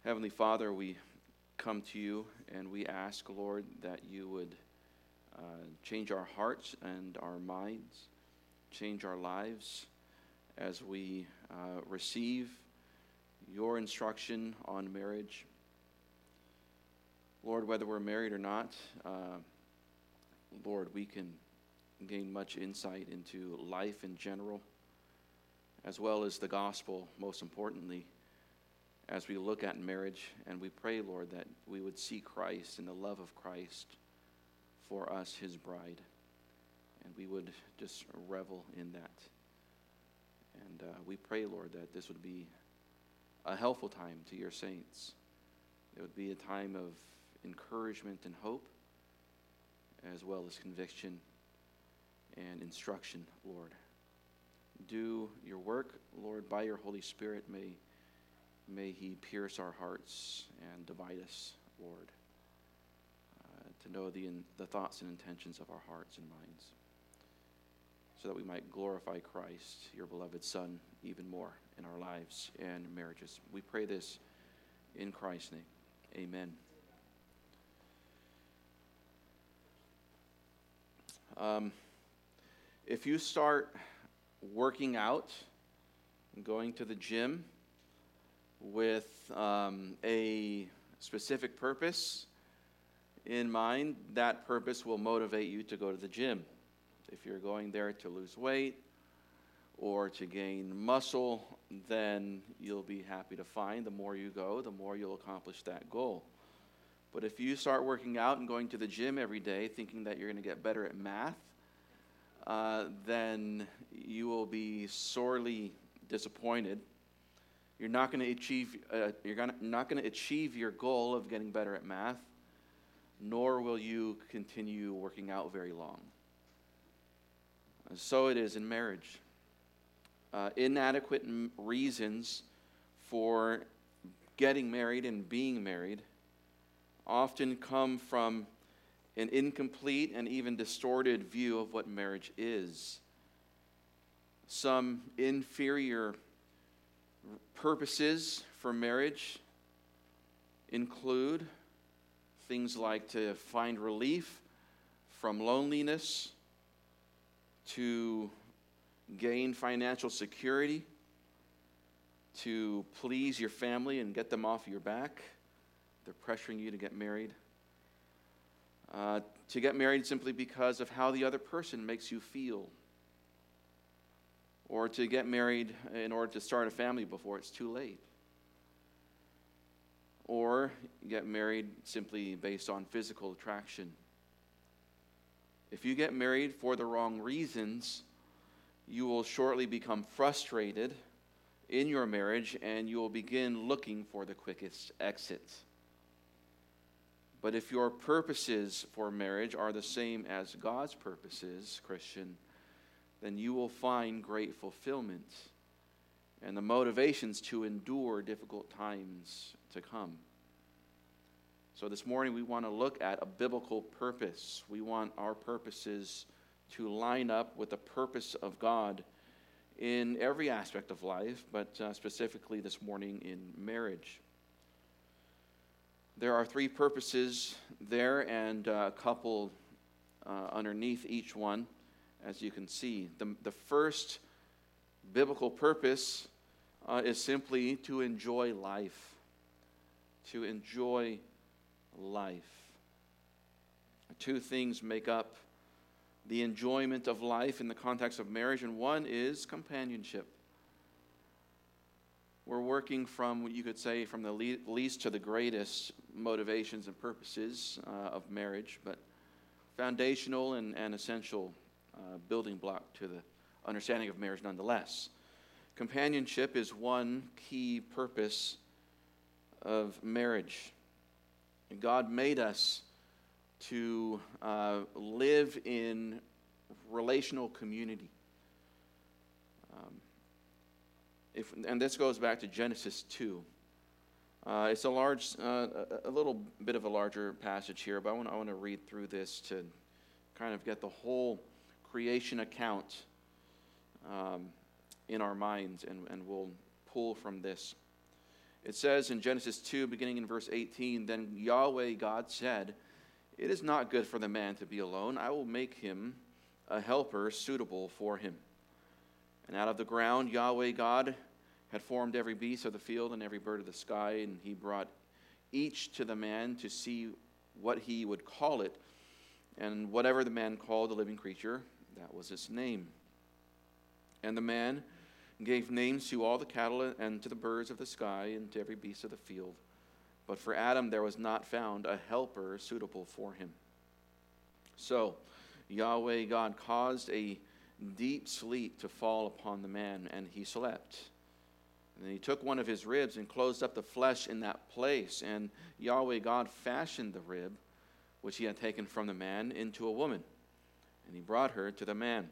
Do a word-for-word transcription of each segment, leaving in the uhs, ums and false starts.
Heavenly Father, we come to you and we ask, Lord, that you would uh, change our hearts and our minds, change our lives as we uh, receive your instruction on marriage. Lord, whether we're married or not, uh, Lord, we can gain much insight into life in general, as well as the gospel, most importantly, as we look at marriage. And we pray, Lord, that we would see Christ and the love of Christ for us, his bride, and we would just revel in that. And uh, we pray, Lord, that this would be a helpful time to your saints. It would be a time of encouragement and hope, as well as conviction and instruction, Lord. Do your work, Lord, by your Holy Spirit. May, may he pierce our hearts and divide us, Lord, uh, to know the, the thoughts and intentions of our hearts and minds, so that we might glorify Christ, your beloved Son, even more in our lives and marriages. We pray this in Christ's name. Amen. Um, if you start working out and going to the gym with um, a specific purpose in mind, that purpose will motivate you to go to the gym. If you're going there to lose weight or to gain muscle, then you'll be happy to find the more you go, the more you'll accomplish that goal. But if you start working out and going to the gym every day thinking that you're going to get better at math, uh, then you will be sorely disappointed. You're not going to achieve. Uh, you're gonna, not going to achieve your goal of getting better at math, nor will you continue working out very long. So it is in marriage. Uh, inadequate m- reasons for getting married and being married often come from an incomplete and even distorted view of what marriage is. Some inferior purposes for marriage include things like to find relief from loneliness, to gain financial security, to please your family and get them off your back. They're pressuring you to get married. Uh, to get married simply because of how the other person makes you feel. Or to get married in order to start a family before it's too late. Or get married simply based on physical attraction. If you get married for the wrong reasons, you will shortly become frustrated in your marriage and you will begin looking for the quickest exit. But if your purposes for marriage are the same as God's purposes, Christian, then you will find great fulfillment and the motivations to endure difficult times to come. So this morning we want to look at a biblical purpose. We want our purposes to line up with the purpose of God in every aspect of life, but uh, specifically this morning in marriage. There are three purposes there and a couple uh, underneath each one, as you can see. The, the first biblical purpose uh, is simply to enjoy life. To enjoy life. Two things make up the enjoyment of life in the context of marriage, and one is companionship. We're working from, what you could say, from the le- least to the greatest motivations and purposes uh, of marriage, but foundational and, and essential uh, building block to the understanding of marriage nonetheless. Companionship is one key purpose of marriage. God made us to uh, live in relational community. Um, if, and this goes back to Genesis two. Uh, it's a large, uh, a, a little bit of a larger passage here, but I want, I want to read through this to kind of get the whole creation account um, in our minds, and, and we'll pull from this. It says in Genesis two, beginning in verse eighteen, "Then Yahweh God said, 'It is not good for the man to be alone. I will make him a helper suitable for him.' And out of the ground Yahweh God had formed every beast of the field and every bird of the sky, and he brought each to the man to see what he would call it. And whatever the man called the living creature, that was its name. And the man gave names to all the cattle and to the birds of the sky and to every beast of the field. But for Adam there was not found a helper suitable for him. So Yahweh God caused a deep sleep to fall upon the man, and he slept. And then he took one of his ribs and closed up the flesh in that place. And Yahweh God fashioned the rib, which he had taken from the man, into a woman. And he brought her to the man.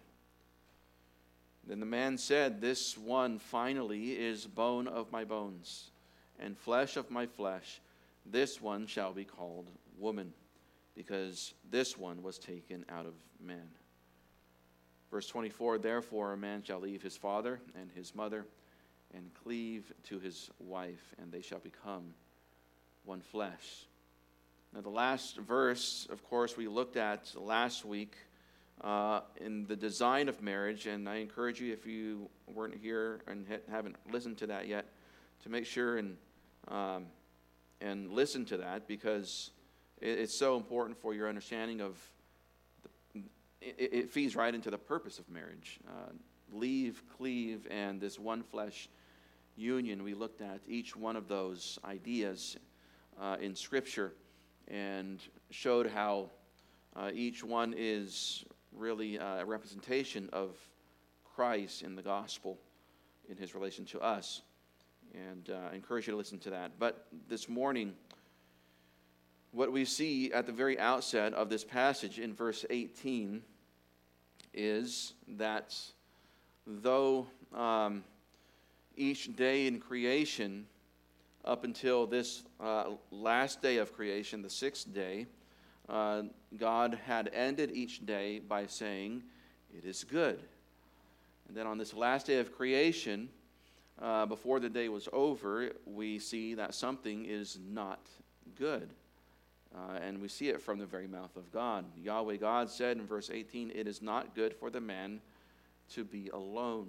Then the man said, 'This one finally is bone of my bones and flesh of my flesh. This one shall be called woman, because this one was taken out of man.'" Verse twenty-four, "Therefore a man shall leave his father and his mother and cleave to his wife, and they shall become one flesh." Now the last verse, of course, we looked at last week uh, in the design of marriage, and I encourage you, if you weren't here and ha- haven't listened to that yet, to make sure and um, and listen to that, because it, it's so important for your understanding of the, it, it feeds right into the purpose of marriage. Uh, leave, cleave, and this one flesh union. We looked at each one of those ideas uh, in Scripture and showed how uh, each one is really a representation of Christ in the gospel in his relation to us. And uh, I encourage you to listen to that. But this morning, what we see at the very outset of this passage in verse eighteen is that though um, each day in creation, up until this uh, last day of creation, the sixth day, uh, God had ended each day by saying, "It is good." And then on this last day of creation, uh, before the day was over, we see that something is not good. Uh, and we see it from the very mouth of God. Yahweh God said in verse eighteen, "It is not good for the man to be alone."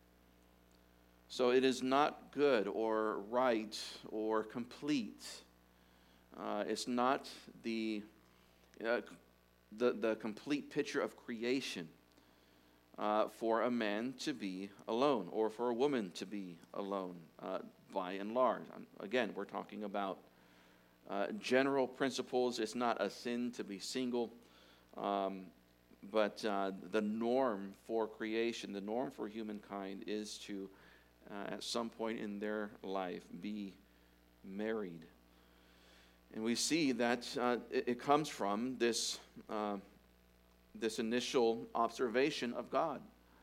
So it is not good or right or complete. Uh, it's not the, uh, the the complete picture of creation uh, for a man to be alone, or for a woman to be alone, uh, by and large. Again, we're talking about uh, general principles. It's not a sin to be single, um, but uh, the norm for creation, the norm for humankind is to Uh, at some point in their life, be married. And we see that uh, it, it comes from this, uh, this initial observation of God.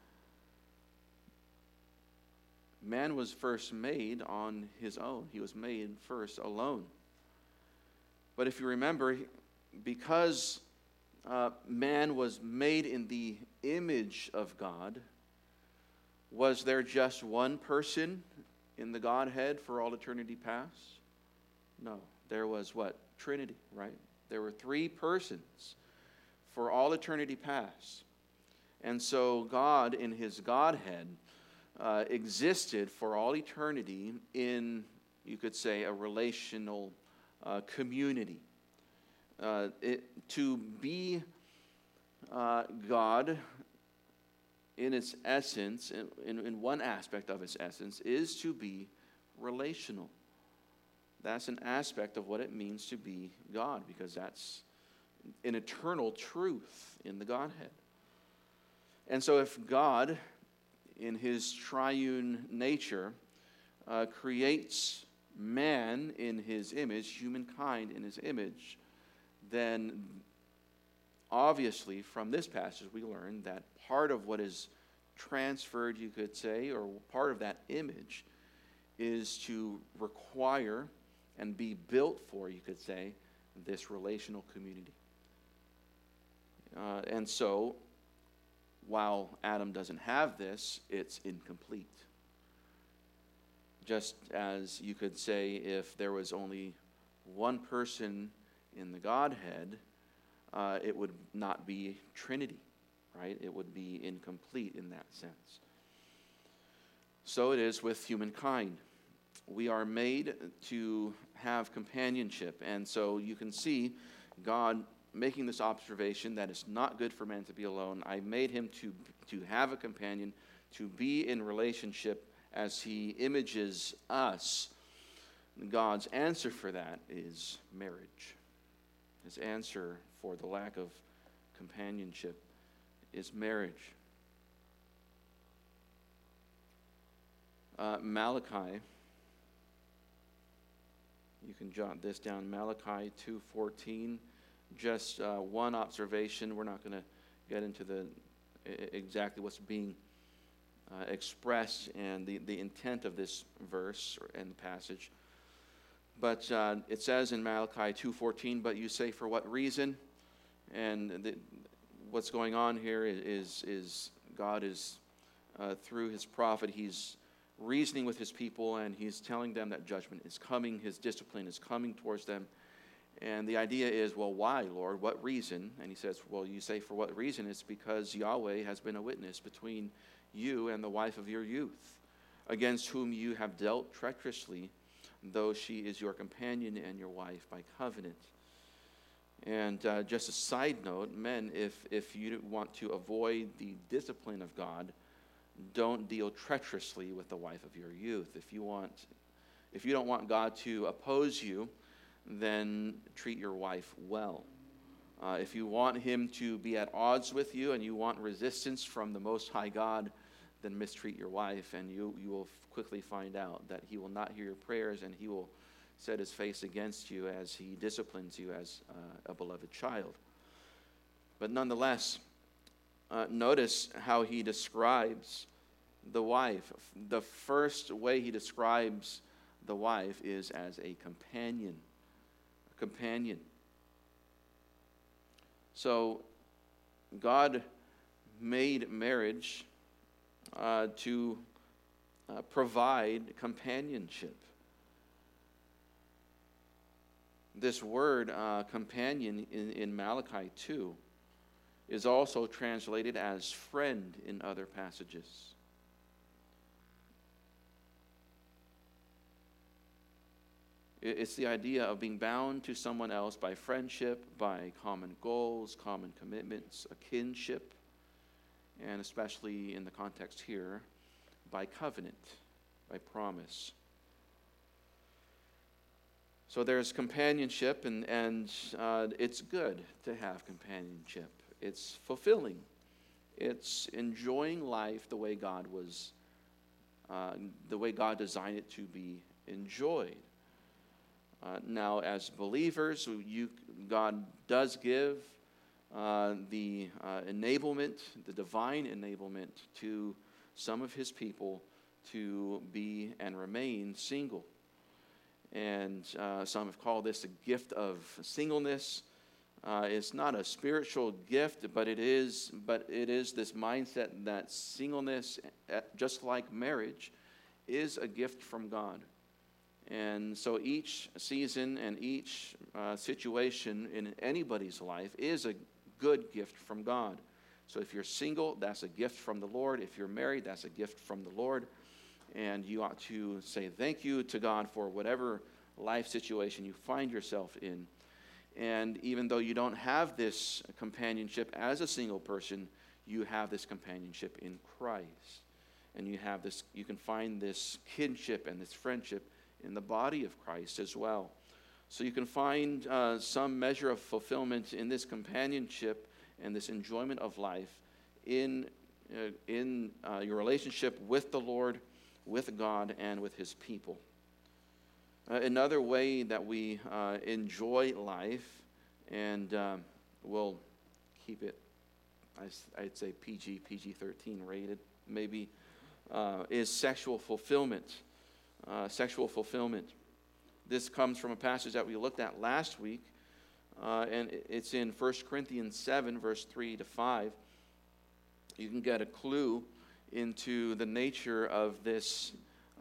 Man was first made on his own. He was made first alone. But if you remember, because uh, man was made in the image of God, was there just one person in the Godhead for all eternity past? No. There was what? Trinity, right? There were three persons for all eternity past. And so God, in his Godhead, uh, existed for all eternity in, you could say, a relational uh, community. Uh, it, to be uh, God, in its essence, in, in one aspect of its essence, is to be relational. That's an aspect of what it means to be God, because that's an eternal truth in the Godhead. And so if God, in his triune nature, uh, creates man in his image, humankind in his image, then obviously from this passage we learn that part of what is transferred, you could say, or part of that image, is to require and be built for, you could say, this relational community. Uh, and so, while Adam doesn't have this, it's incomplete. Just as you could say if there was only one person in the Godhead, uh, it would not be Trinity, right? It would be incomplete in that sense. So it is with humankind. We are made to have companionship, and so you can see God making this observation that it's not good for man to be alone. I made him to, to have a companion, to be in relationship as he images us. God's answer for that is marriage. His answer for the lack of companionship is marriage. Uh, Malachi, you can jot this down, Malachi two fourteen. Just uh, one observation. We're not going to get into the exactly what's being uh, expressed and the, the intent of this verse and the passage. But uh, it says in Malachi two fourteen, but you say for what reason? And the, what's going on here is, is God is, uh, through his prophet, he's reasoning with his people, and he's telling them that judgment is coming, his discipline is coming towards them. And the idea is, well, why, Lord? What reason? And he says, well, you say for what reason? It's because Yahweh has been a witness between you and the wife of your youth, against whom you have dealt treacherously, though she is your companion and your wife by covenant. And uh, just a side note, men, if, if you want to avoid the discipline of God, don't deal treacherously with the wife of your youth. If you want, if you don't want God to oppose you, then treat your wife well. Uh, if you want him to be at odds with you and you want resistance from the Most High God, then mistreat your wife, and you, you will quickly find out that he will not hear your prayers, and he will set his face against you as he disciplines you as uh, a beloved child. But nonetheless, uh, notice how he describes the wife. The first way he describes the wife is as a companion. companion. So God made marriage uh, to uh, provide companionship. This word uh, companion in, in Malachi two is also translated as friend in other passages. It's the idea of being bound to someone else by friendship, by common goals, common commitments, a kinship, and especially in the context here, by covenant, by promise. So there's companionship, and, and uh, it's good to have companionship. It's fulfilling. It's enjoying life the way God was, uh, the way God designed it to be enjoyed. Uh, now, as believers, you, God does give uh, the uh, enablement, the divine enablement to some of his people to be and remain single. And uh, some have called this a gift of singleness. Uh, it's not a spiritual gift, but it is, but it is this mindset that singleness, just like marriage, is a gift from God. And so each season and each uh, situation in anybody's life is a good gift from God. So if you're single, that's a gift from the Lord. If you're married, that's a gift from the Lord. And you ought to say thank you to God for whatever life situation you find yourself in. And even though you don't have this companionship as a single person, you have this companionship in Christ. And you have this, you can find this kinship and this friendship in the body of Christ as well. So you can find uh, some measure of fulfillment in this companionship and this enjoyment of life in, uh, in uh, your relationship with the Lord, with God, and with his people. Uh, another way that we uh, enjoy life, and um, we'll keep it, I'd say P G, P G thirteen rated, maybe, uh, is sexual fulfillment. Uh, sexual fulfillment. This comes from a passage that we looked at last week, uh, and it's in First Corinthians seven, verse three to five. You can get a clue into the nature of this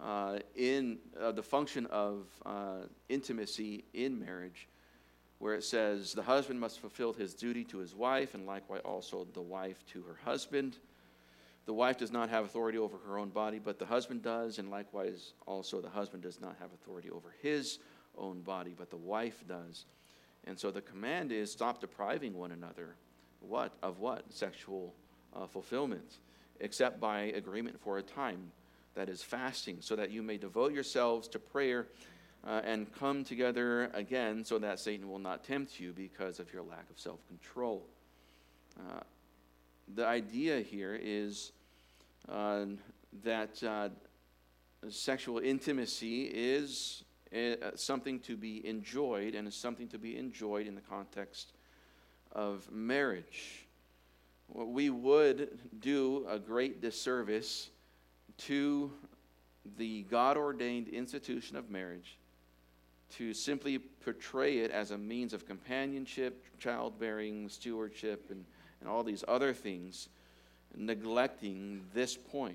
uh, in uh, the function of uh, intimacy in marriage, where it says, the husband must fulfill his duty to his wife, and likewise also the wife to her husband. The wife does not have authority over her own body, but the husband does, and likewise also the husband does not have authority over his own body, but the wife does. And so the command is, stop depriving one another. What? Of what? Sexual uh, fulfillment, except by agreement for a time, that is fasting, so that you may devote yourselves to prayer uh, and come together again, so that Satan will not tempt you because of your lack of self-control. Uh, the idea here is uh, that uh, sexual intimacy is uh, something to be enjoyed, and is something to be enjoyed in the context of marriage. We would do a great disservice to the God-ordained institution of marriage to simply portray it as a means of companionship, childbearing, stewardship, and, and all these other things, neglecting this point.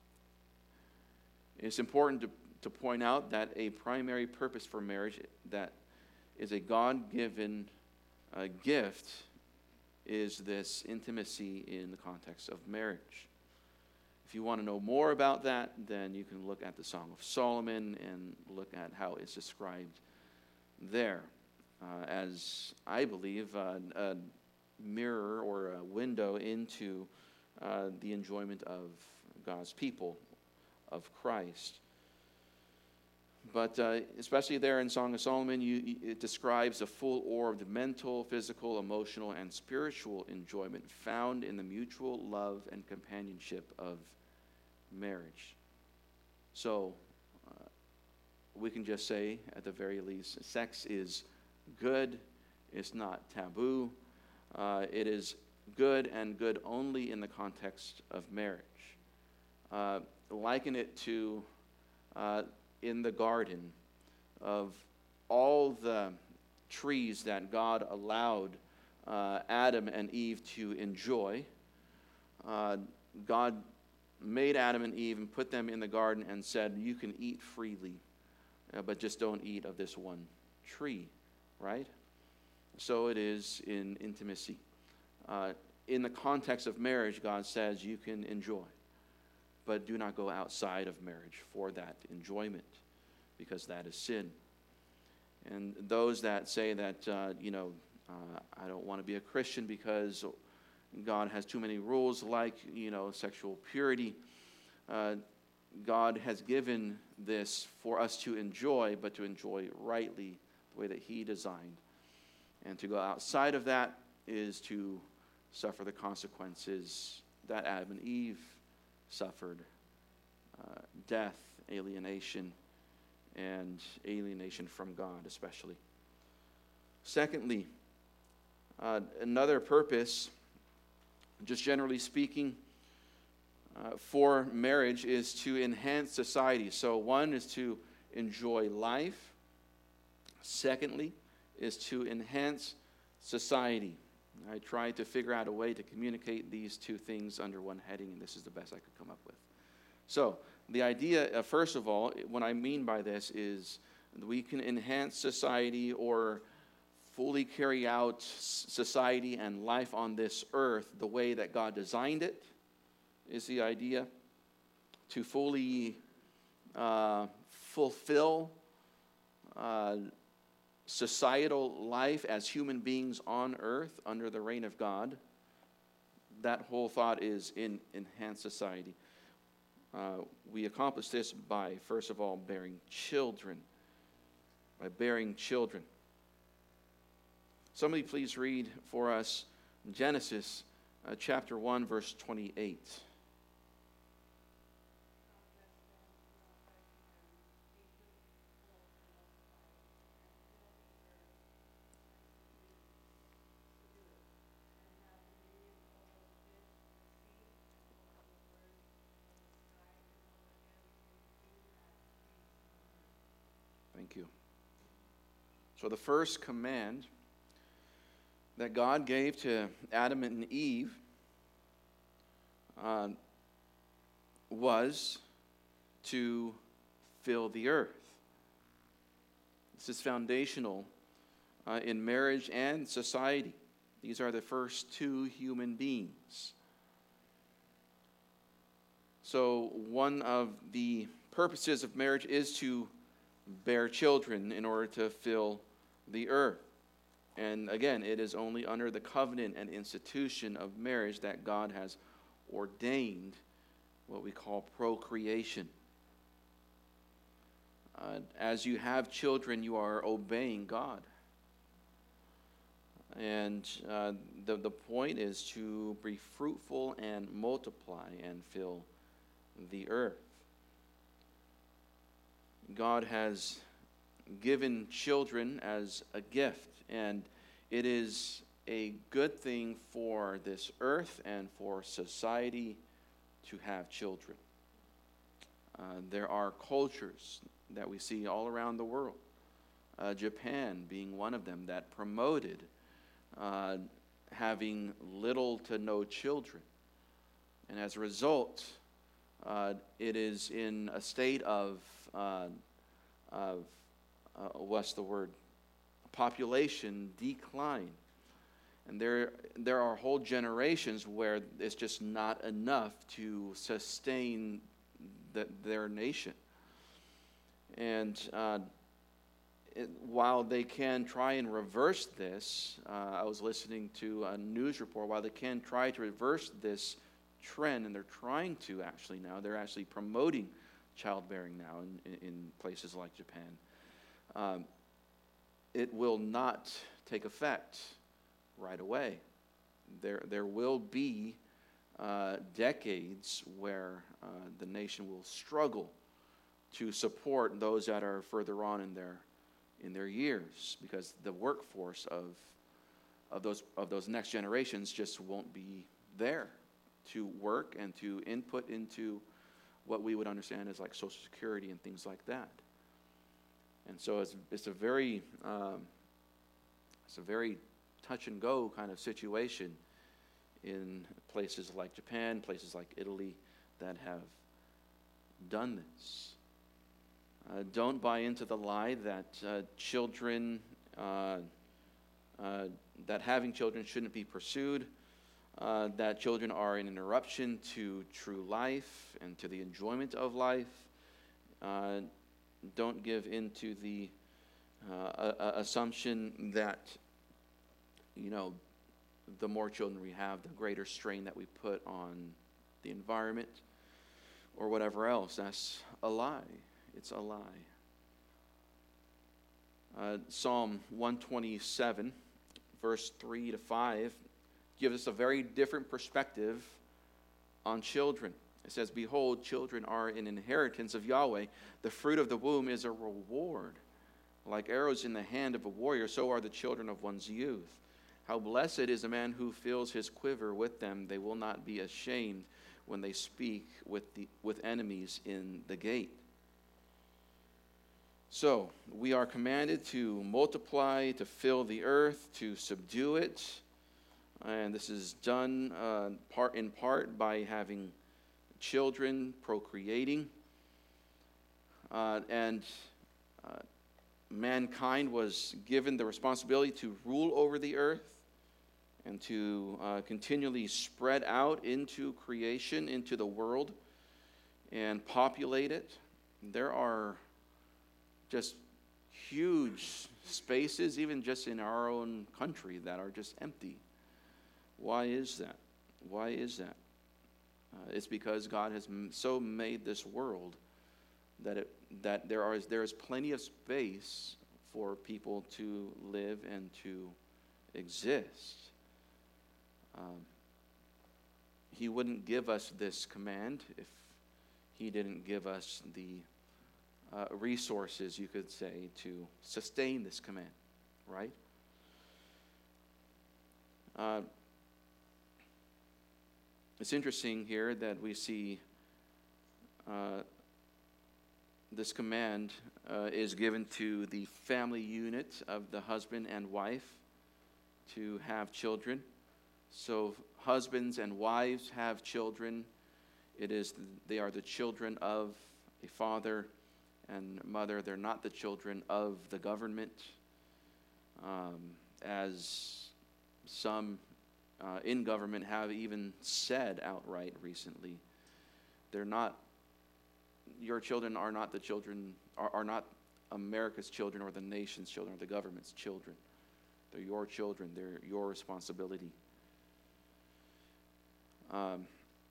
It's important to, to point out that a primary purpose for marriage that is a God-given uh, gift is this intimacy in the context of marriage. If you want to know more about that, then you can look at the Song of Solomon and look at how it's described there uh, as, I believe, uh, a mirror or a window into uh, the enjoyment of God's people, of Christ. But uh, especially there in Song of Solomon, you, it describes a full orb of mental, physical, emotional, and spiritual enjoyment found in the mutual love and companionship of marriage. So uh, we can just say, at the very least, sex is good. It's not taboo. Uh, it is good, and good only in the context of marriage. Uh, liken it to uh, in the garden of all the trees that God allowed uh, Adam and Eve to enjoy. Uh, God made Adam and Eve and put them in the garden and said, you can eat freely, uh, but just don't eat of this one tree, right? So it is in intimacy. Uh, in the context of marriage, God says you can enjoy, but do not go outside of marriage for that enjoyment, because that is sin. And those that say that, uh, you know, uh, I don't want to be a Christian because God has too many rules, like, you know, sexual purity. Uh, God has given this for us to enjoy, but to enjoy rightly, the way that He designed. And to go outside of that is to suffer the consequences that Adam and Eve suffered. Uh, death, alienation, and alienation from God especially. Secondly, uh, another purpose, just generally speaking, uh, for marriage is to enhance society. So one is to enjoy life. Secondly, is to enhance society. I tried to figure out a way to communicate these two things under one heading, and this is the best I could come up with. So the idea, uh, first of all, what I mean by this is we can enhance society or fully carry out society and life on this earth the way that God designed it, is the idea. To fully uh, fulfill uh, societal life as human beings on earth under the reign of God. That whole thought is in enhanced society. Uh, we accomplish this by, first of all, bearing children. By bearing children. Somebody please read for us Genesis uh, chapter one, verse twenty-eight. Thank you. So the first command that God gave to Adam and Eve uh, was to fill the earth. This is foundational uh, in marriage and society. These are the first two human beings. So one of the purposes of marriage is to bear children in order to fill the earth. And again, it is only under the covenant and institution of marriage that God has ordained what we call procreation. Uh, as you have children, you are obeying God. And uh, the, the point is to be fruitful and multiply and fill the earth. God has given children as a gift, and it is a good thing for this earth and for society to have children. Uh, there are cultures that we see all around the world, uh, Japan being one of them, that promoted uh, having little to no children. And as a result, uh, it is in a state of, uh, of uh, what's the word, population decline. And there, there are whole generations where it's just not enough to sustain the, their nation. And uh, it, while they can try and reverse this, uh, I was listening to a news report, while they can try to reverse this trend, and they're trying to actually now, they're actually promoting childbearing now in, in, in places like Japan. Um, it will not take effect right away. There, there will be uh, decades where uh, the nation will struggle to support those that are further on in their in their years, because the workforce of of those of those next generations just won't be there to work and to input into what we would understand as like Social Security and things like that. And so it's it's a very um, it's a very touch and go kind of situation in places like Japan, places like Italy that have done this. Uh, don't buy into the lie that uh, children, uh, uh, that having children shouldn't be pursued, uh, that children are an interruption to true life and to the enjoyment of life. Uh, don't give into the uh, a, a assumption that, you know, the more children we have, the greater strain that we put on the environment or whatever else. That's a lie. It's a lie. Uh, Psalm one twenty-seven, verse three to five, gives us a very different perspective on children. It says, "Behold, children are an inheritance of Yahweh. The fruit of the womb is a reward. Like arrows in the hand of a warrior, so are the children of one's youth. How blessed is a man who fills his quiver with them. They will not be ashamed when they speak with the with enemies in the gate." So, we are commanded to multiply, to fill the earth, to subdue it. And this is done uh, part in part by having children, procreating. Uh, and uh, mankind was given the responsibility to rule over the earth and to uh, continually spread out into creation, into the world, and populate it. There are just huge spaces, even just in our own country, that are just empty. Why is that? Why is that? Uh, it's because God has m- so made this world that it that there are there is plenty of space for people to live and to exist. Um, he wouldn't give us this command if he didn't give us the Uh, resources, you could say, to sustain this command, right? Uh, it's interesting here that we see uh, this command uh, is given to the family unit of the husband and wife to have children. So husbands and wives have children. It is they are the children of a father and mother. They're not the children of the government, um, as some uh, in government have even said outright recently. They're not, your children are not the children, are, are not America's children or the nation's children or the government's children. They're your children. They're your responsibility. Um,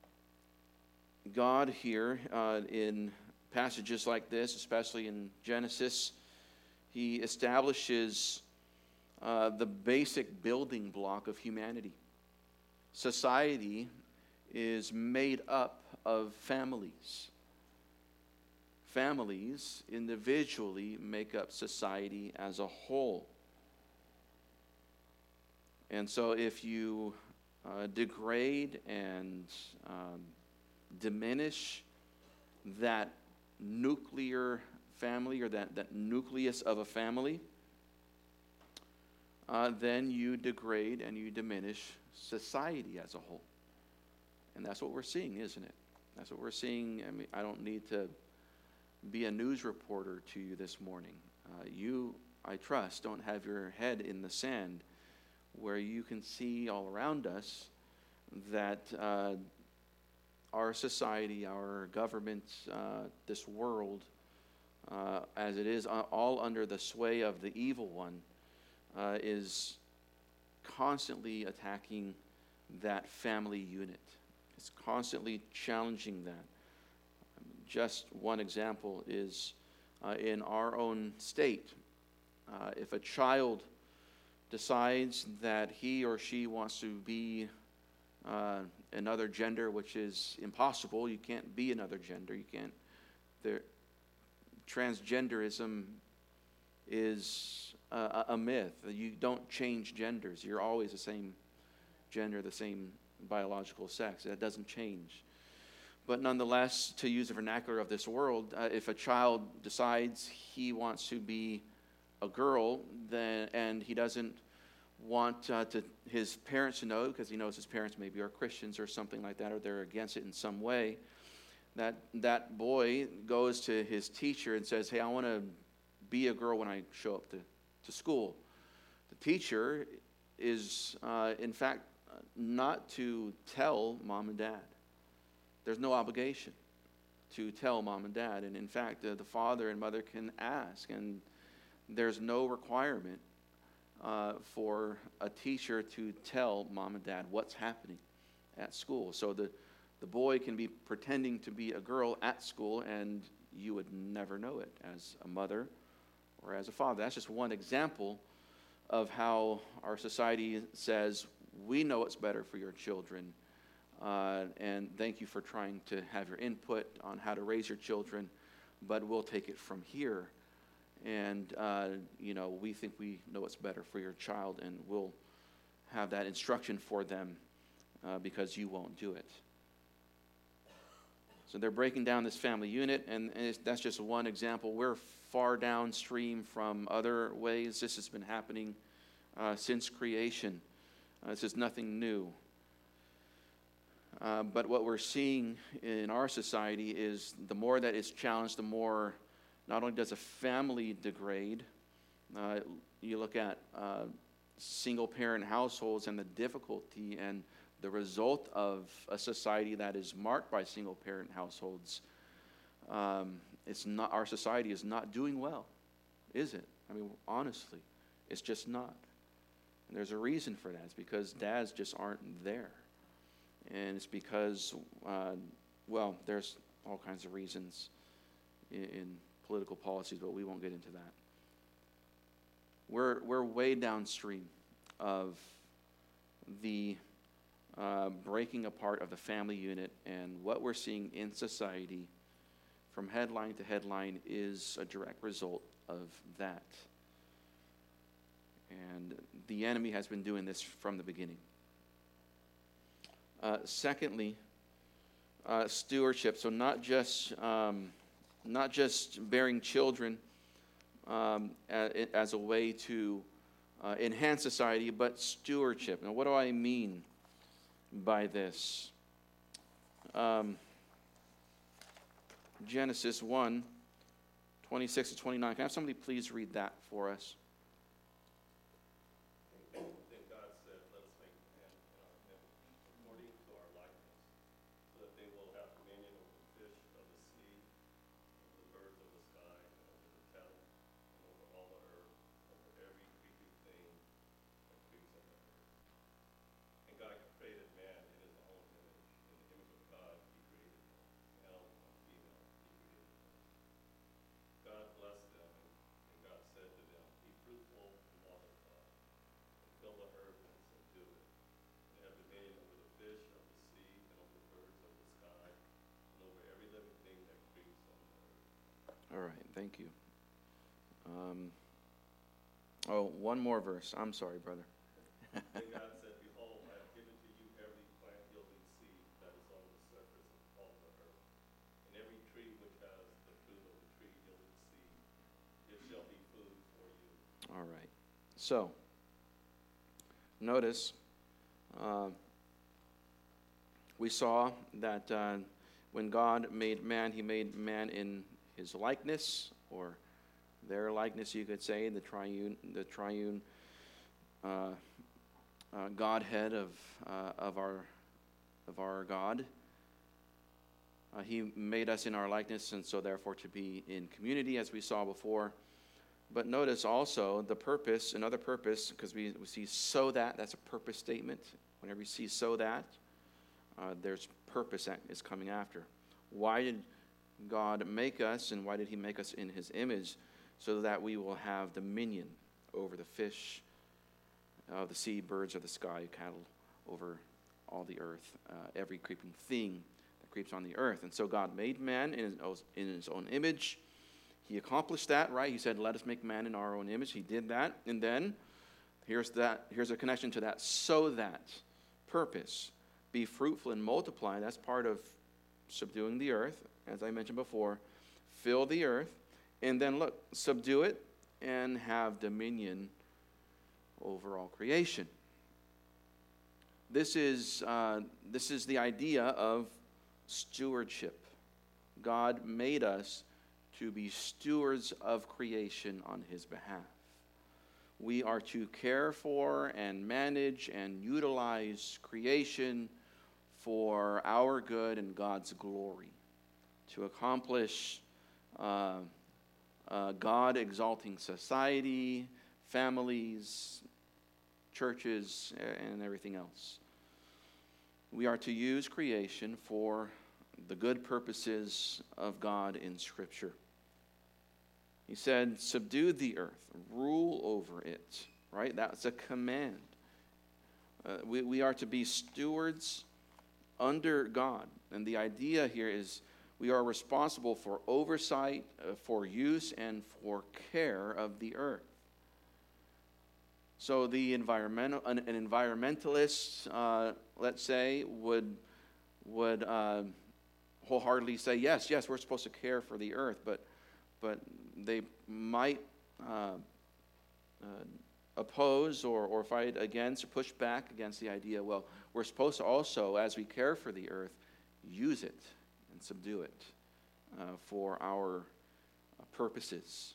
God here uh, in passages like this, especially in Genesis, he establishes uh, the basic building block of humanity. Society is made up of families. Families individually make up society as a whole. And so if you uh, degrade and um, diminish that nuclear family or that, that nucleus of a family, uh, then you degrade and you diminish society as a whole. And that's what we're seeing, isn't it? That's what we're seeing. I mean, I don't need to be a news reporter to you this morning. Uh, you, I trust, don't have your head in the sand where you can see all around us that uh, our society, our government, uh, this world, uh, as it is all under the sway of the evil one, uh, is constantly attacking that family unit. It's constantly challenging that. Just one example is uh, in our own state. Uh, if a child decides that he or she wants to be uh, another gender, which is impossible, you can't be another gender. You can't. There, transgenderism is a, a myth. You don't change genders. You're always the same gender, the same biological sex. That doesn't change. But nonetheless, to use the vernacular of this world, uh, if a child decides he wants to be a girl, then and he doesn't want uh, to his parents to know, because he knows his parents maybe are Christians or something like that, or they're against it in some way, that that boy goes to his teacher and says, "Hey, I want to be a girl when I show up to, to school." The teacher is, uh, in fact, not to tell mom and dad. There's no obligation to tell mom and dad. And in fact, uh, the father and mother can ask, and there's no requirement uh, for a teacher to tell mom and dad what's happening at school. So the, the boy can be pretending to be a girl at school, and you would never know it as a mother or as a father. That's just one example of how our society says, we know what's better for your children. Uh, and thank you for trying to have your input on how to raise your children, but we'll take it from here. And, uh, you know, we think we know what's better for your child, and we'll have that instruction for them uh, because you won't do it. So they're breaking down this family unit, and, and it's, that's just one example. We're far downstream from other ways. This has been happening uh, since creation. Uh, this is nothing new. Uh, but what we're seeing in our society is the more that it's challenged, the more not only does a family degrade, uh, you look at uh, single-parent households and the difficulty and the result of a society that is marked by single-parent households. Um, it's not, our society is not doing well, is it? I mean, honestly, it's just not. And there's a reason for that. It's because dads just aren't there. And it's because, uh, well, there's all kinds of reasons in, in political policies, but we won't get into that. We're, we're way downstream of the uh, breaking apart of the family unit, and what we're seeing in society from headline to headline is a direct result of that. And the enemy has been doing this from the beginning. Uh, secondly, uh, stewardship. So not just um, not just bearing children um, a, as a way to uh, enhance society, but stewardship. Now, what do I mean by this? Um, Genesis one twenty-six to twenty-nine. Can I have somebody please read that for us? Then God said, let us make man in our image, according to our likeness, so that they will have dominion over the fish of the sea, over the birds of the sky, and over the cattle, and over all the earth, over every creeping thing that creeps on the earth. And God created man in his own image. In the image of God, he created them. Male and female, he created them. God blessed them, and, and God said to them, be fruitful and multiply, and fill the earth and subdue it, and have dominion over the fish of the sea, and over the birds of the sky, and over every living thing that creeps on the earth. All right, thank you. Um, oh, one more verse. I'm sorry, brother. Then God said, behold, I have given to you every plant yielding seed that is on the surface of all the earth, and every tree which has the fruit of the tree yielding seed, it shall be food for you. All right. So, notice uh, we saw that uh, when God made man, he made man in his likeness, or their likeness, you could say, the triune, the triune uh, uh, Godhead of uh, of our of our God. Uh, he made us in our likeness, and so therefore to be in community, as we saw before. But notice also the purpose, another purpose, because we, we see so that, that's a purpose statement. Whenever you see so that, uh, there's purpose that is coming after. Why did God make us, and why did he make us in his image? So that we will have dominion over the fish of the sea, birds of the sky, cattle, over all the earth, uh, every creeping thing that creeps on the earth. And so God made man in his, in his own image. He accomplished that, right? He said, let us make man in our own image. He did that. And then, here's that. Here's a connection to that. So that purpose, be fruitful and multiply. That's part of subduing the earth, as I mentioned before. Fill the earth. And then, look, subdue it and have dominion over all creation. This is, uh, this is the idea of stewardship. God made us to be stewards of creation on his behalf. We are to care for and manage and utilize creation for our good and God's glory, to accomplish uh, uh, God-exalting society, families, churches, and everything else. We are to use creation for the good purposes of God in Scripture. He said, subdue the earth, rule over it, right? That's a command. Uh, we, we are to be stewards under God. And the idea here is we are responsible for oversight, uh, for use, and for care of the earth. So the environmental, an, an environmentalist, uh, let's say, would, would uh, wholeheartedly say, yes, yes, we're supposed to care for the earth, but but they might uh, uh, oppose or, or fight against or push back against the idea, well, we're supposed to also, as we care for the earth, use it and subdue it uh, for our uh, purposes.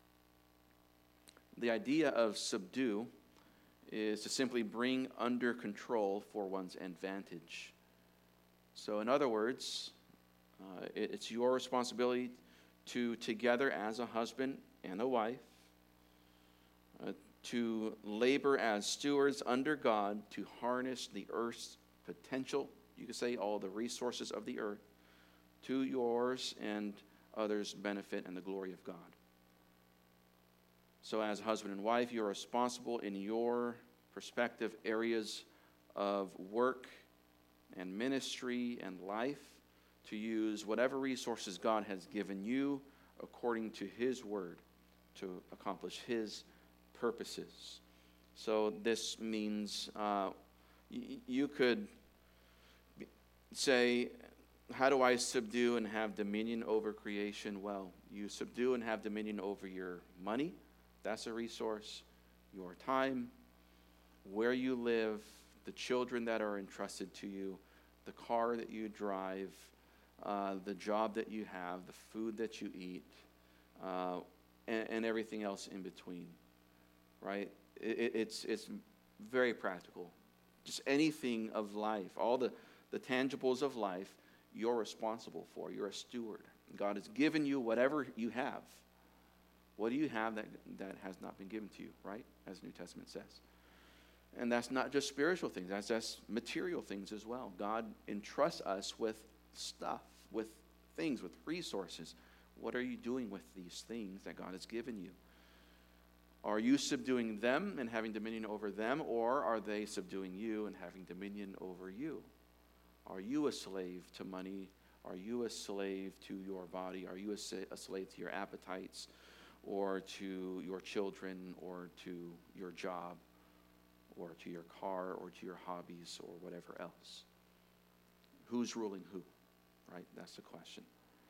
The idea of subdue is to simply bring under control for one's advantage. So in other words, uh, it, it's your responsibility to, together as a husband and a wife, uh, to labor as stewards under God to harness the earth's potential, you could say all the resources of the earth, to yours and others' benefit and the glory of God. So as husband and wife, you're responsible in your respective areas of work and ministry and life to use whatever resources God has given you according to his word to accomplish his purposes. So this means uh, y- you could say, how do I subdue and have dominion over creation? Well, you subdue and have dominion over your money. That's a resource. Your time, where you live, the children that are entrusted to you, the car that you drive, uh, the job that you have, the food that you eat, uh, and, and everything else in between, right? It, it's, it's very practical. Just anything of life, all the, the tangibles of life, you're responsible for. You're a steward. God has given you whatever you have. What do you have that, that has not been given to you, right? As the New Testament says. And that's not just spiritual things. That's just material things as well. God entrusts us with stuff, with things, with resources. What are you doing with these things that God has given you? Are you subduing them and having dominion over them, or are they subduing you and having dominion over you? Are you a slave to money? Are you a slave to your body? Are you a, sa- a slave to your appetites, or to your children, or to your job, or to your car, or to your hobbies, or whatever else? Who's ruling who? Right? That's the question.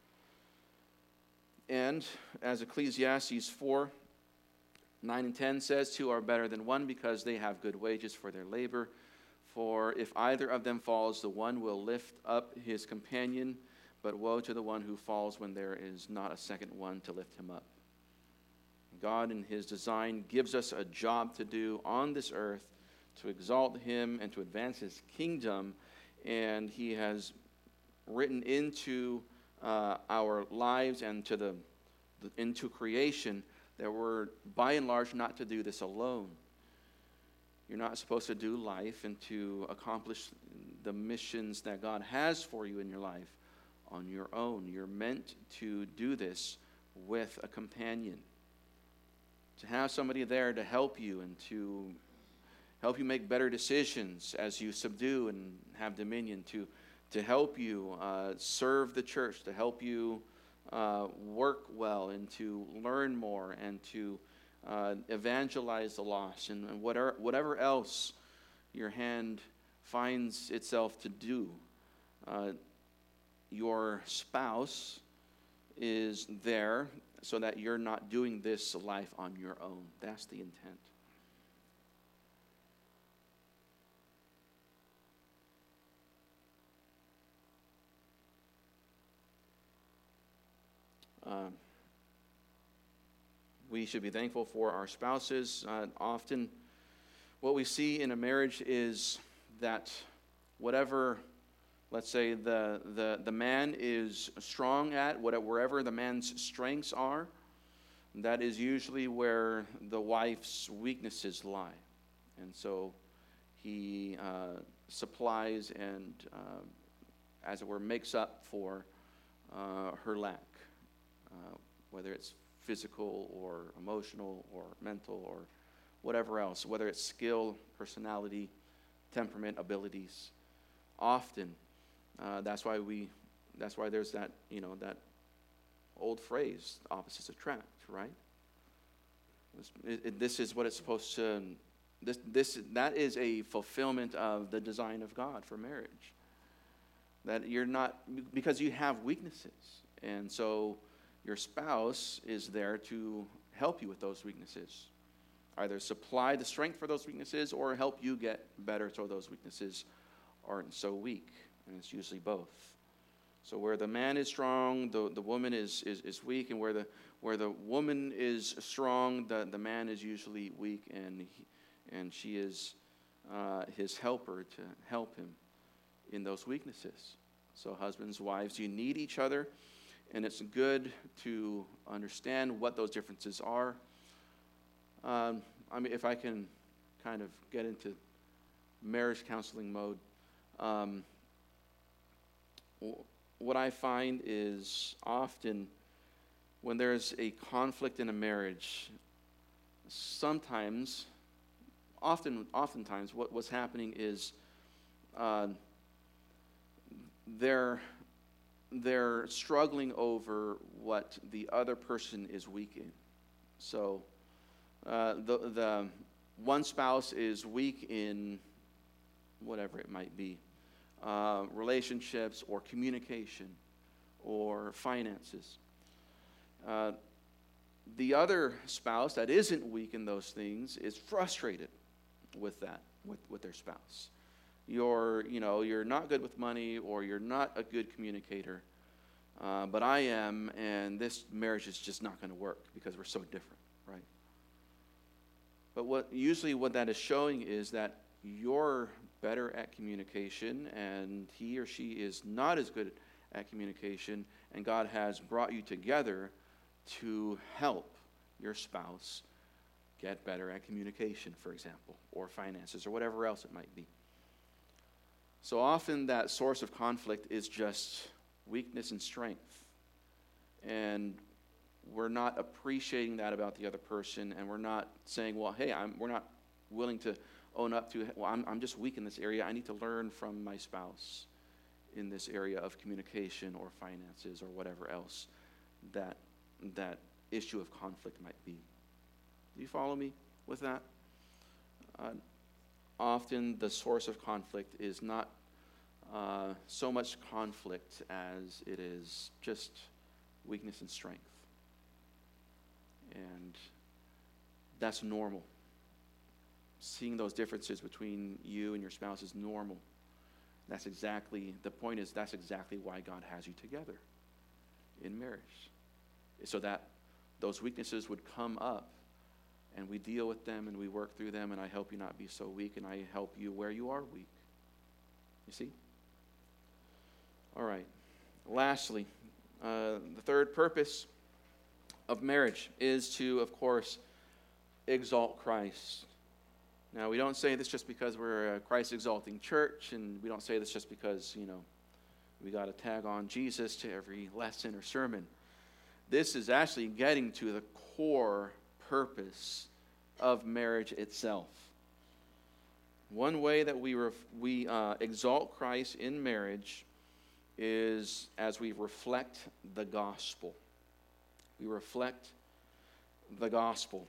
And as Ecclesiastes four, nine and ten says, two are better than one because they have good wages for their labor. For if either of them falls, the one will lift up his companion, but woe to the one who falls when there is not a second one to lift him up. God in his design gives us a job to do on this earth to exalt him and to advance his kingdom, and he has written into uh, our lives and to the, the into creation that we're by and large not to do this alone. You're not supposed to do life and to accomplish the missions that God has for you in your life on your own. You're meant to do this with a companion, to have somebody there to help you and to help you make better decisions as you subdue and have dominion, to, to help you uh, serve the church, to help you uh, work well and to learn more and to uh, evangelize the lost and, and whatever, whatever else your hand finds itself to do. Uh, your spouse is there so that you're not doing this life on your own. That's the intent. Um, we should be thankful for our spouses. Uh, often what we see in a marriage is that whatever, let's say, the, the, the man is strong at, whatever, wherever the man's strengths are, that is usually where the wife's weaknesses lie. And so he uh, supplies and, uh, as it were, makes up for uh, her lack. Uh, whether it's physical or emotional or mental or whatever else, whether it's skill, personality, temperament, abilities. Often, uh, that's why we, that's why there's that, you know, that old phrase, opposites attract, right? It, it, this is what it's supposed to, this, this, that is a fulfillment of the design of God for marriage. That you're not, because you have weaknesses, and so your spouse is there to help you with those weaknesses. Either supply the strength for those weaknesses or help you get better so those weaknesses aren't so weak. And it's usually both. So where the man is strong, the, the woman is, is, is weak. And where the, where the woman is strong, the, the man is usually weak. And, he, and she is uh, his helper to help him in those weaknesses. So husbands, wives, you need each other. And it's good to understand what those differences are. Um, I mean, if I can kind of get into marriage counseling mode, um, w- what I find is often when there's a conflict in a marriage, sometimes, often, oftentimes, what, what's happening is uh, they're they're struggling over what the other person is weak in. So uh, the, the one spouse is weak in whatever it might be, uh, relationships or communication or finances. Uh, the other spouse that isn't weak in those things is frustrated with that, with, with their spouse. You're, you know, you're not good with money, or you're not a good communicator. uh, but I am, and this marriage is just not going to work because we're so different, right? But what usually what that is showing is that you're better at communication, and he or she is not as good at communication, and God has brought you together to help your spouse get better at communication, for example, or finances, or whatever else it might be. So often that source of conflict is just weakness and strength. And we're not appreciating that about the other person, and we're not saying, well, hey, I'm, we're not willing to own up to, well, I'm, I'm just weak in this area. I need to learn from my spouse in this area of communication or finances or whatever else that that issue of conflict might be. Do you follow me with that? Uh, often the source of conflict is not uh, so much conflict as it is just weakness and strength. And that's normal. Seeing those differences between you and your spouse is normal. That's exactly, the point is that's exactly why God has you together in marriage. So that those weaknesses would come up, and we deal with them and we work through them, and I help you not be so weak, and I help you where you are weak. You see? All right. Lastly, uh, the third purpose of marriage is to, of course, exalt Christ. Now, we don't say this just because we're a Christ-exalting church, and we don't say this just because, you know, we got to tag on Jesus to every lesson or sermon. This is actually getting to the core purpose of marriage itself. One way that we ref, we uh, exalt Christ in marriage is as we reflect the gospel. We reflect the gospel.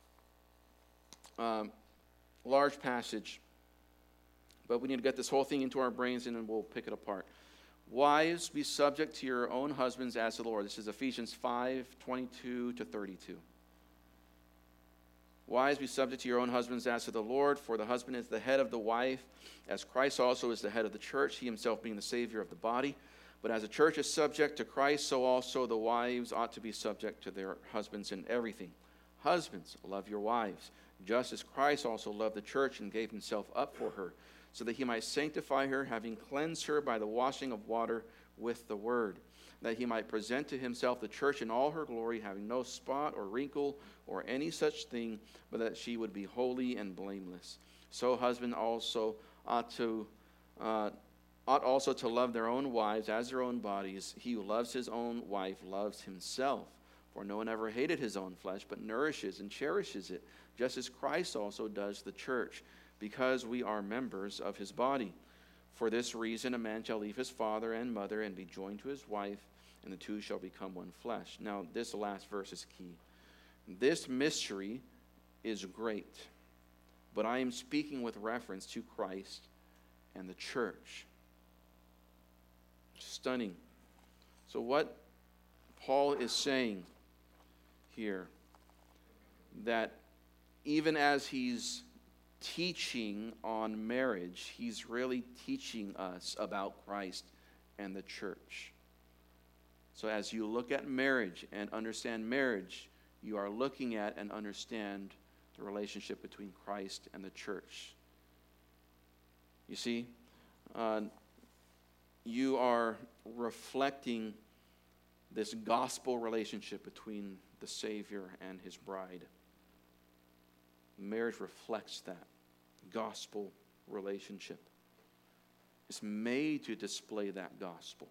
Um, large passage, but we need to get this whole thing into our brains, and then we'll pick it apart. Wives, be subject to your own husbands as to the Lord. This is Ephesians five, twenty-two to thirty-two. Wives, be subject to your own husbands as to the Lord, for the husband is the head of the wife, as Christ also is the head of the church, he himself being the Savior of the body. But as the church is subject to Christ, so also the wives ought to be subject to their husbands in everything. Husbands, love your wives, just as Christ also loved the church and gave himself up for her, so that he might sanctify her, having cleansed her by the washing of water with the word, that he might present to himself the church in all her glory, having no spot or wrinkle or any such thing, but that she would be holy and blameless. So husbands also ought to uh, ought also to love their own wives as their own bodies. He who loves his own wife loves himself. For no one ever hated his own flesh, but nourishes and cherishes it, just as Christ also does the church, because we are members of his body. For this reason a man shall leave his father and mother and be joined to his wife, and the two shall become one flesh. Now, this last verse is key. This mystery is great, but I am speaking with reference to Christ and the church. Stunning. So what Paul is saying here, that even as he's teaching on marriage, he's really teaching us about Christ and the church. So as you look at marriage and understand marriage, you are looking at and understand the relationship between Christ and the church. You see, uh, you are reflecting this gospel relationship between the Savior and his bride. Marriage reflects that gospel relationship. It's made to display that gospel.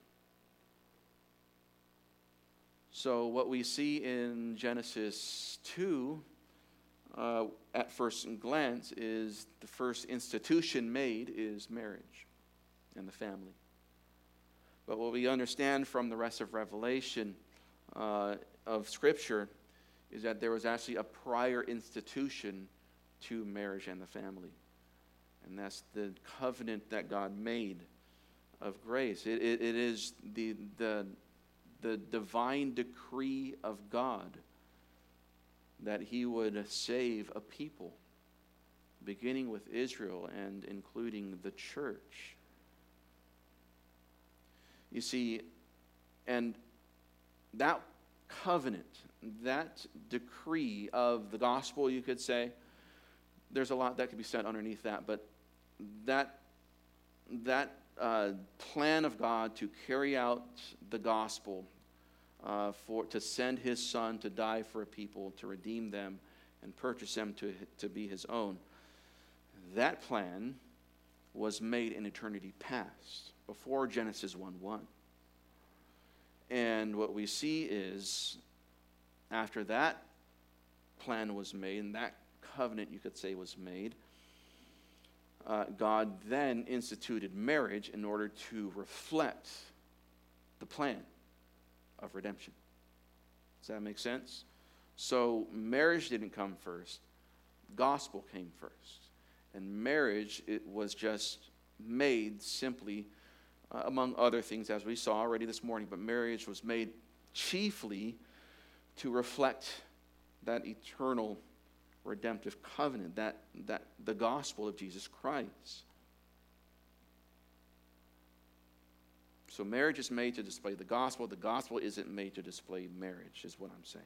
So what we see in Genesis two, uh, at first glance, is the first institution made is marriage and the family. But what we understand from the rest of Revelation uh, of Scripture is that there was actually a prior institution to marriage and the family. And that's the covenant that God made of grace. It, it, it is the, the, the divine decree of God that he would save a people, beginning with Israel and including the church. You see, and that covenant, that decree of the gospel, you could say, there's a lot that could be said underneath that, but that, that uh, plan of God to carry out the gospel, uh, for to send his son to die for a people, to redeem them and purchase them to, to be his own, that plan was made in eternity past, before Genesis one one. And what we see is, after that plan was made, and that covenant, you could say, was made, uh, God then instituted marriage in order to reflect the plan of redemption. Does that make sense? So marriage didn't come first. Gospel came first. And marriage, it was just made simply, uh, among other things, as we saw already this morning, but marriage was made chiefly to reflect that eternal redemptive covenant, that, that the gospel of Jesus Christ. So marriage is made to display the gospel. The gospel isn't made to display marriage, is what I'm saying.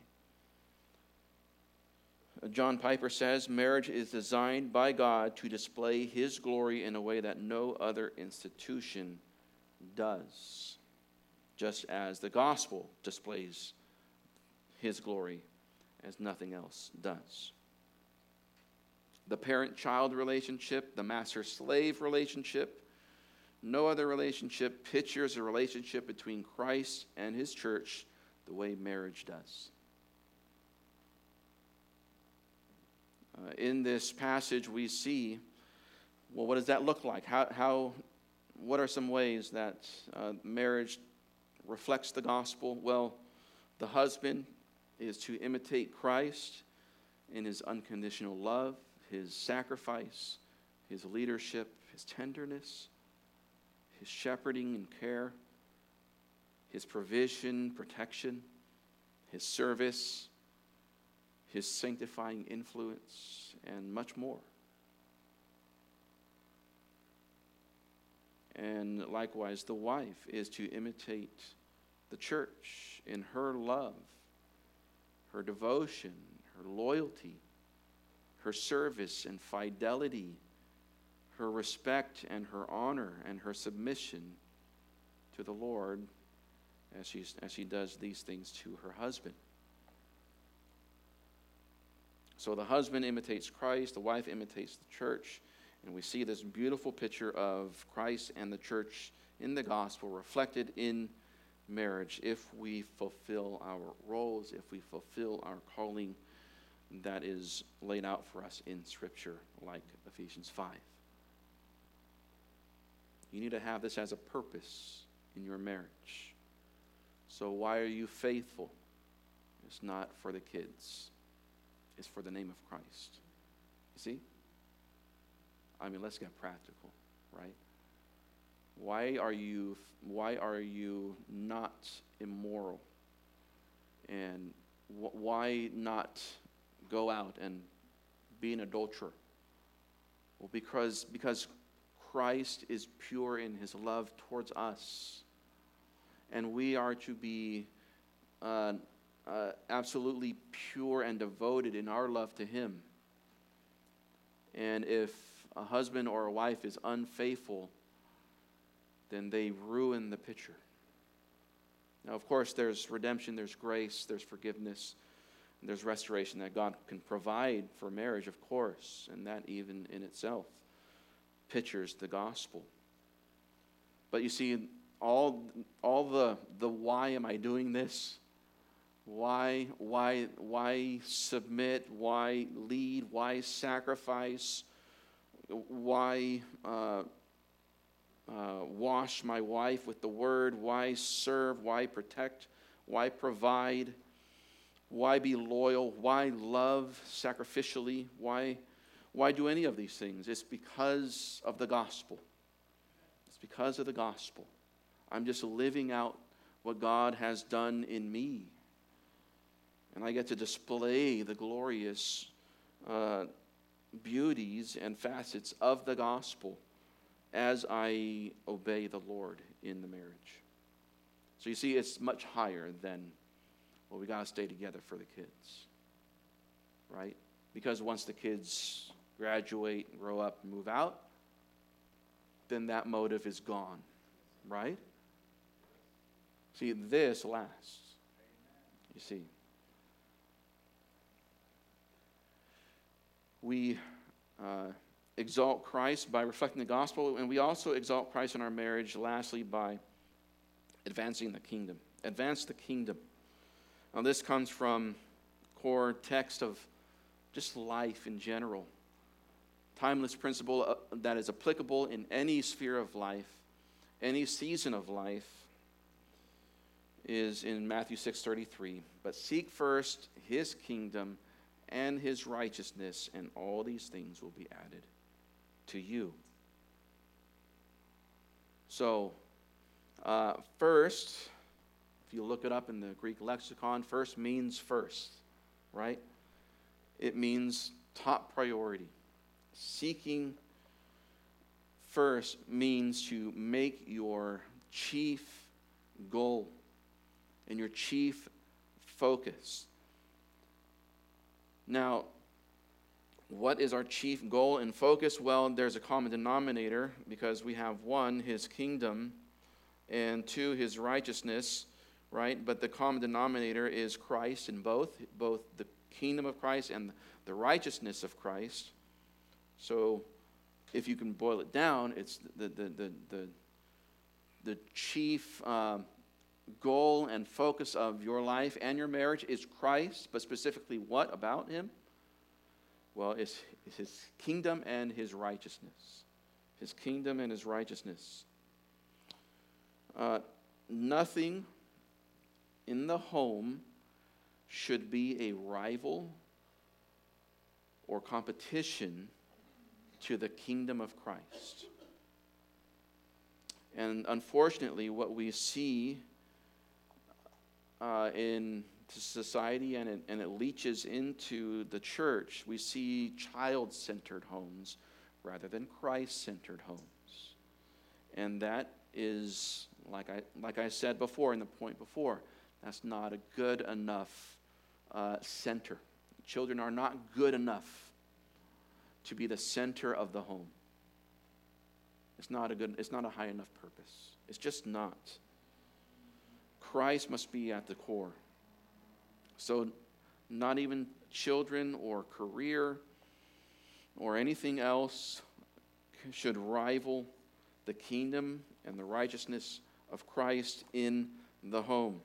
John Piper says, marriage is designed by God to display his glory in a way that no other institution does, just as the gospel displays his glory as nothing else does. The parent-child relationship, the master-slave relationship, no other relationship pictures a relationship between Christ and his church the way marriage does. Uh, in this passage, we see, well, what does that look like? How, how, what are some ways that uh, marriage reflects the gospel? Well, the husband is to imitate Christ in his unconditional love, his sacrifice, his leadership, his tenderness, his shepherding and care, his provision, protection, his service, his sanctifying influence, and much more. And likewise, the wife is to imitate the church in her love, her devotion, her loyalty, her service and fidelity, her respect and her honor and her submission to the Lord as she, as she does these things to her husband. So the husband imitates Christ, the wife imitates the church, and we see this beautiful picture of Christ and the church in the gospel reflected in marriage if we fulfill our roles, if we fulfill our calling that is laid out for us in Scripture, like Ephesians five. You need to have this as a purpose in your marriage. So why are you faithful? It's not for the kids. It's for the name of Christ. You see? I mean, let's get practical, right? Why are you why are you not immoral? And wh- why not go out and be an adulterer? Well, because because Christ is pure in his love towards us, and we are to be uh, uh, absolutely pure and devoted in our love to him. And if a husband or a wife is unfaithful, then they ruin the picture. Now, of course, there's redemption, there's grace, there's forgiveness, and there's restoration that God can provide for marriage, of course, and that even in itself pictures the gospel. But you see, all all the the why am I doing this? Why why why submit? Why lead? Why sacrifice? Why uh, uh, wash my wife with the word? Why serve? Why protect? Why provide? Why be loyal? Why love sacrificially? Why, why do any of these things? It's because of the gospel. It's because of the gospel. I'm just living out what God has done in me. And I get to display the glorious uh, beauties and facets of the gospel as I obey the Lord in the marriage. So you see, it's much higher than, well, we got to stay together for the kids, right? Because once the kids graduate, grow up, and move out, then that motive is gone, right? See, this lasts. You see. We uh, exalt Christ by reflecting the gospel, and we also exalt Christ in our marriage, lastly, by advancing the kingdom. Advance the kingdom. Now, this comes from core text of just life in general. Timeless principle uh, that is applicable in any sphere of life, any season of life, is in Matthew six thirty-three. But seek first his kingdom and his righteousness, and all these things will be added to you. So, uh, first, if you look it up in the Greek lexicon, first means first, right? It means top priority. Seeking first means to make your chief goal and your chief focus. Now, what is our chief goal and focus? Well, there's a common denominator because we have one, his kingdom, and two, his righteousness, right? But the common denominator is Christ in both, both the kingdom of Christ and the righteousness of Christ. So, if you can boil it down, it's the the the the, the chief uh, goal and focus of your life and your marriage is Christ, but specifically what about him? Well, it's, it's his kingdom and his righteousness. His kingdom and his righteousness. Uh, nothing in the home should be a rival or competition to the kingdom of Christ. And unfortunately, what we see uh, in society, and it, and it leaches into the church, we see child-centered homes rather than Christ-centered homes. And that is, like I, like I said before in the point before, that's not a good enough uh, center. Children are not good enough to be the center of the home. It's not a good, it's not a high enough purpose. It's just not. Christ must be at the core. So not even children or career or anything else should rival the kingdom and the righteousness of Christ in the home.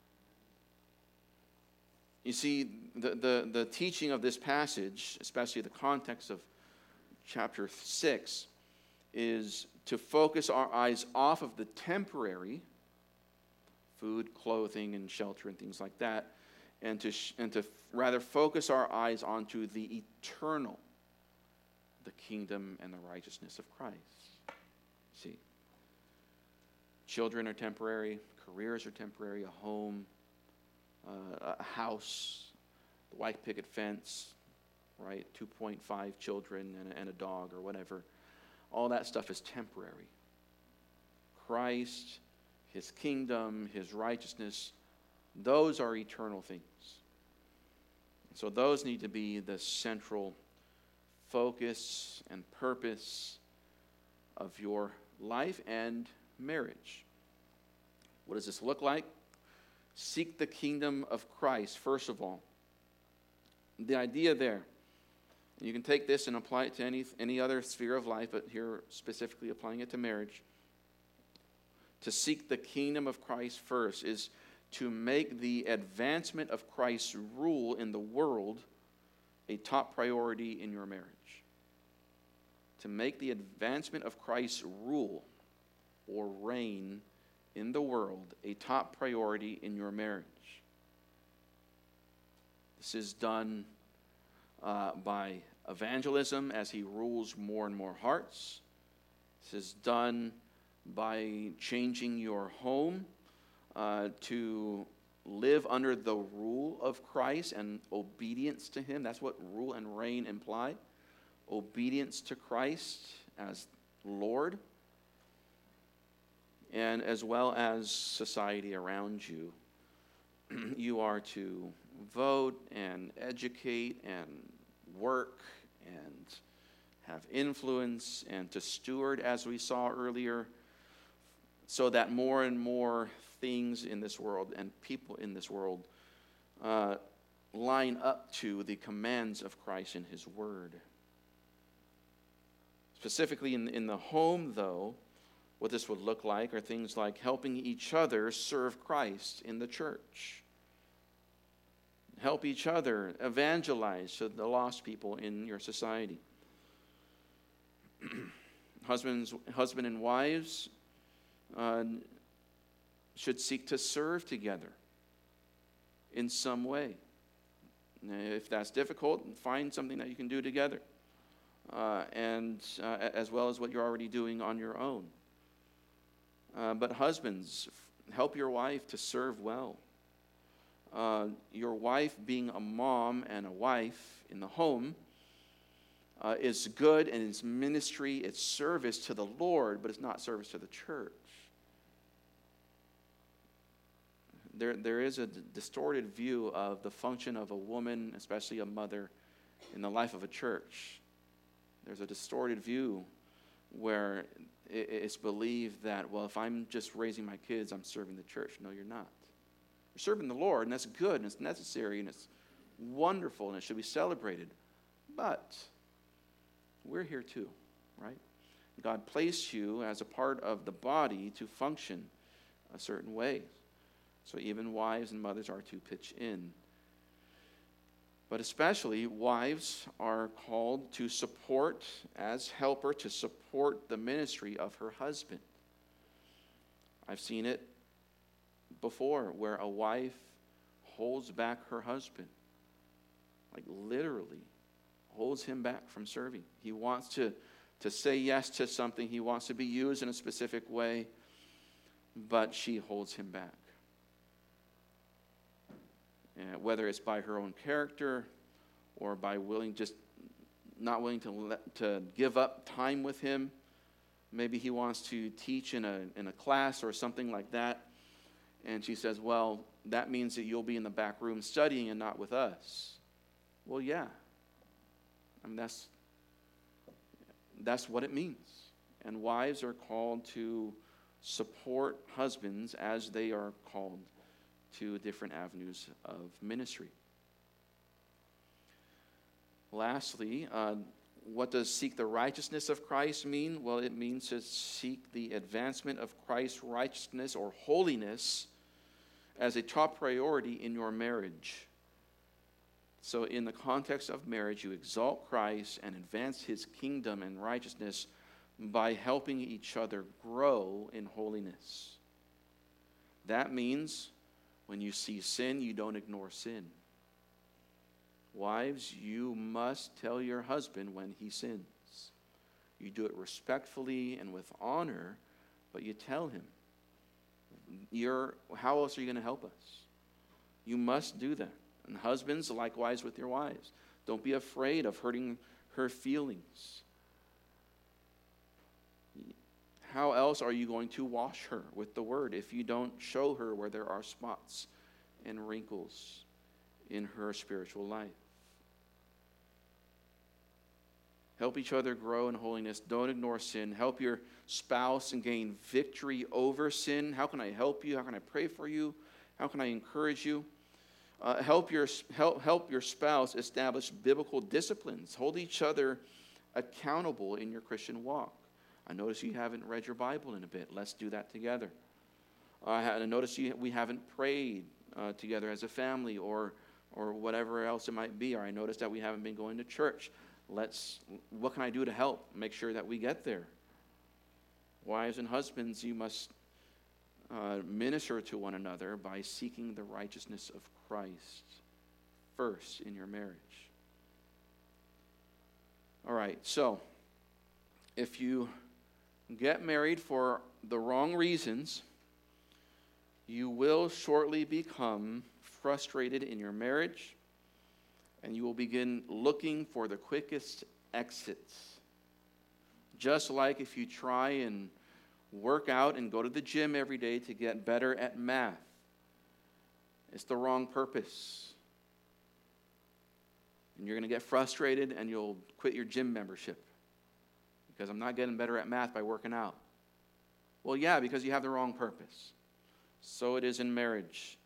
You see, the, the, the teaching of this passage, especially the context of chapter six, is to focus our eyes off of the temporary, food, clothing, and shelter, and things like that, and to, sh- and to f- rather focus our eyes onto the eternal, the kingdom and the righteousness of Christ. See, children are temporary, careers are temporary, a home, uh, a house, the white picket fence, right, two point five children and a, and a dog or whatever. All that stuff is temporary. Christ, his kingdom, his righteousness, those are eternal things. So those need to be the central focus and purpose of your life and marriage. What does this look like? Seek the kingdom of Christ, first of all. The idea there, you can take this and apply it to any, any other sphere of life, but here specifically applying it to marriage. To seek the kingdom of Christ first is to make the advancement of Christ's rule in the world a top priority in your marriage. To make the advancement of Christ's rule or reign in the world a top priority in your marriage. This is done uh, by evangelism as he rules more and more hearts. This is done by changing your home uh, to live under the rule of Christ and obedience to him. That's what rule and reign imply. Obedience to Christ as Lord. and as well as society around you. You are to vote and educate and work and have influence and to steward, as we saw earlier, so that more and more things in this world and people in this world uh, line up to the commands of Christ in his word. Specifically in, in the home, though, what this would look like are things like helping each other serve Christ in the church. Help each other evangelize to the lost people in your society. Husbands, husband and wives uh, should seek to serve together in some way. If that's difficult, find something that you can do together, uh, and uh, as well as what you're already doing on your own. Uh, but husbands, help your wife to serve well. Uh, your wife being a mom and a wife in the home uh, is good, and it's ministry, it's service to the Lord, but it's not service to the church. There, there is a d- distorted view of the function of a woman, especially a mother, in the life of a church. There's a distorted view where it, it's believed that, well, if I'm just raising my kids, I'm serving the church. No, you're not. You're serving the Lord, and that's good, and it's necessary, and it's wonderful, and it should be celebrated. But we're here too, right? God placed you as a part of the body to function a certain way. So even wives and mothers are to pitch in. But especially wives are called to support, as helper, to support the ministry of her husband. I've seen it before where a wife holds back her husband, like literally holds him back from serving. He wants to, to say yes to something. He wants to be used in a specific way, but she holds him back. Uh, whether it's by her own character or by willing, just not willing to let, to give up time with him. Maybe he wants to teach in a in a class or something like that, and she says, "Well, that means that you'll be in the back room studying and not with us." Well, yeah. I mean, that's that's what it means. And wives are called to support husbands as they are called to different avenues of ministry. Lastly, uh, what does seek the righteousness of Christ mean? Well, it means to seek the advancement of Christ's righteousness or holiness as a top priority in your marriage. So in the context of marriage, you exalt Christ and advance his kingdom and righteousness by helping each other grow in holiness. That means when you see sin, you don't ignore sin. Wives, you must tell your husband when he sins. You do it respectfully and with honor, but you tell him. You're, how else are you going to help us? You must do that. And husbands, likewise with your wives. Don't be afraid of hurting her feelings. How else are you going to wash her with the word if you don't show her where there are spots and wrinkles in her spiritual life? Help each other grow in holiness. Don't ignore sin. Help your spouse and gain victory over sin. How can I help you? How can I pray for you? How can I encourage you? Uh, help your help help your spouse establish biblical disciplines. Hold each other accountable in your Christian walk. I notice you haven't read your Bible in a bit. Let's do that together. I notice you, we haven't prayed uh, together as a family, or or whatever else it might be. Or I noticed that we haven't been going to church. Let's. What can I do to help make sure that we get there? Wives and husbands, you must uh, minister to one another by seeking the righteousness of Christ first in your marriage. All right, so if you get married for the wrong reasons, you will shortly become frustrated in your marriage, and you will begin looking for the quickest exits. Just like if you try and work out and go to the gym every day to get better at math. It's the wrong purpose. And you're going to get frustrated and you'll quit your gym membership because I'm not getting better at math by working out. Well, yeah, because you have the wrong purpose. So it is in marriage.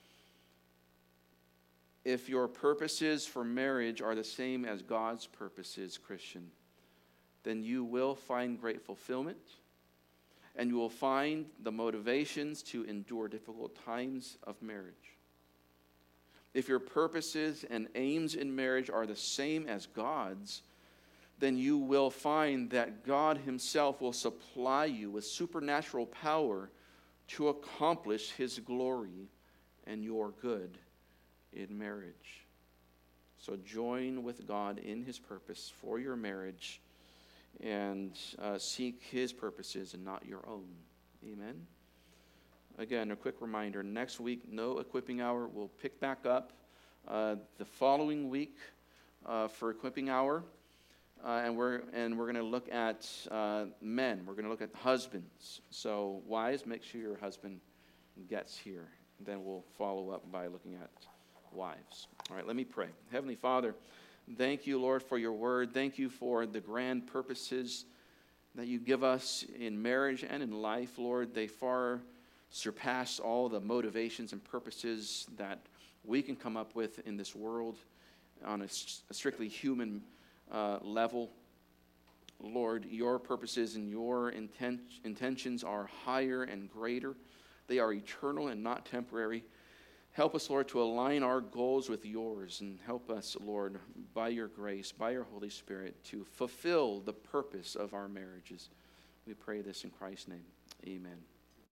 If your purposes for marriage are the same as God's purposes, Christian, then you will find great fulfillment, and you will find the motivations to endure difficult times of marriage. If your purposes and aims in marriage are the same as God's, then you will find that God himself will supply you with supernatural power to accomplish his glory and your good in marriage. So join with God in his purpose for your marriage and uh, seek his purposes and not your own. Amen. Again, a quick reminder, next week, no equipping hour. We'll pick back up uh, the following week uh, for equipping hour. Uh, and we're and we're going to look at uh, men. We're going to look at husbands. So wives, make sure your husband gets here. Then we'll follow up by looking at wives. All right, let me pray. Heavenly Father, thank you, Lord, for your word. Thank you for the grand purposes that you give us in marriage and in life, Lord. They far surpass all the motivations and purposes that we can come up with in this world on a, a strictly human uh, level. Lord, your purposes and your intent, intentions are higher and greater. They are eternal and not temporary. Help us, Lord, to align our goals with yours, and help us, Lord, by your grace, by your Holy Spirit, to fulfill the purpose of our marriages. We pray this in Christ's name. Amen.